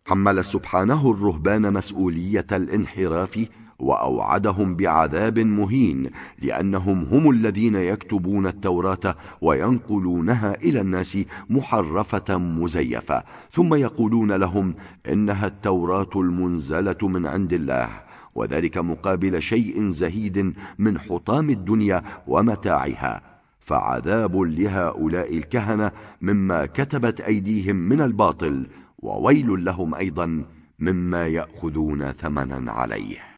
حمل سبحانه الرهبان مسؤولية الانحراف وأوعدهم بعذاب مهين، لأنهم هم الذين يكتبون التوراة وينقلونها إلى الناس محرفة مزيفة، ثم يقولون لهم إنها التوراة المنزلة من عند الله، وذلك مقابل شيء زهيد من حطام الدنيا ومتاعها. فعذاب لهؤلاء الكهنة مما كتبت أيديهم من الباطل، وويل لهم أيضا مما يأخذون ثمنا عليه.